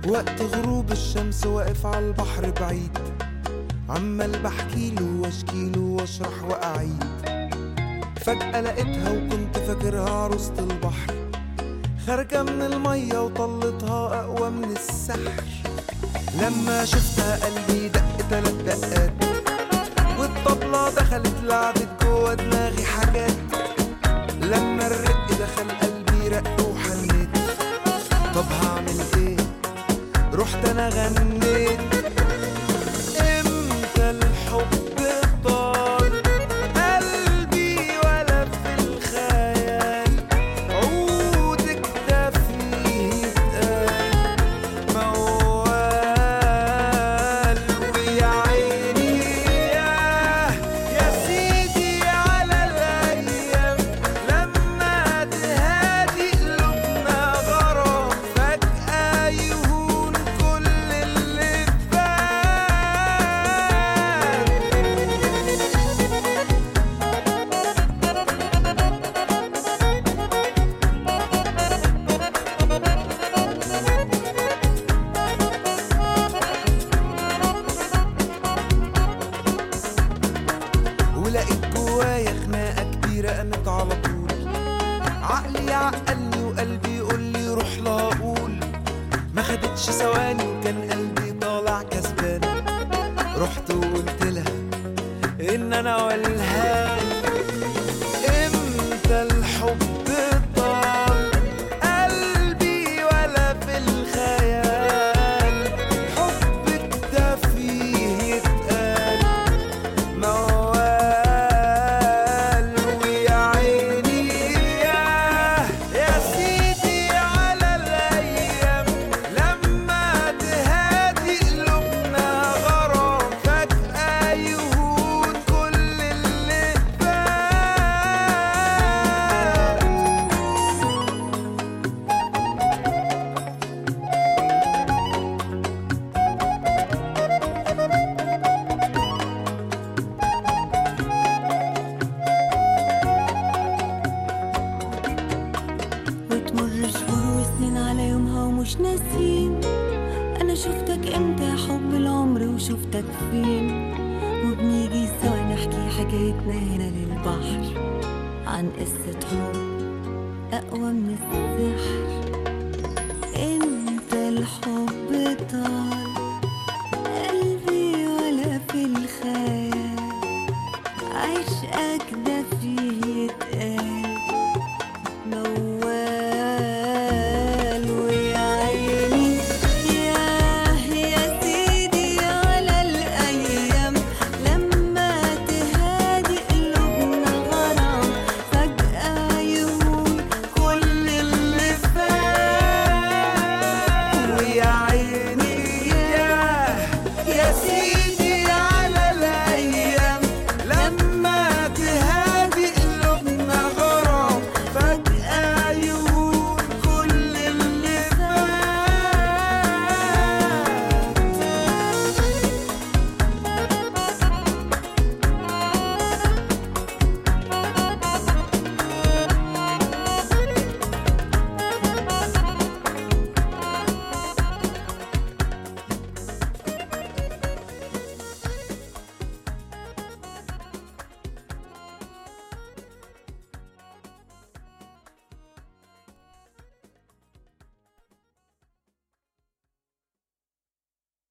وقت غروب الشمس واقف على البحر بعيد، عمال بحكيله واشكيله واشرح واعيد. فجأة لقيتها وكنت فاكرها عروسة البحر، خارجة من المية وطلتها أقوى من السحر. لما شفتها قلبي دق 3 دقات، والطبلة دخلت لعبت جوا دماغي حاجات. لما الرق دخل قلبي رق وحنيت، طب هعمل ايه؟ رحت انا غنيت. امتى الحب طال قلبي ولا في الخيال، عودك ده فيه اتقال موال. ويا عيني يا سيدي على الايام، لما تهادي قلوبنا غرام، فجأة يهون كل اللي ولقيت جوايا خناقة كبيرة قامت على طول. عقلي يعقلني وقلبي يقولي روح لا اقول. ما خدتش ثواني وكان قلبي طالع كسبان، رحت وقلت لها ان انا والهان. امتى الحب طال قلبي ولا في الخيال، حبك ده فيه يتقال موال. ويا عيني يا سيدي على الايام، لما تهادي قلوبنا غرام، فجأة يهون كل اللي فات. وتمر شهور وسنين على يومها ومش ناسين. انا شفتك امتى يا حب العمر وشفتك فين، وبنيجي سوا نحكي حكايتنا هنا للبحر، عن قصة حب اقوى من السحر. انت الحب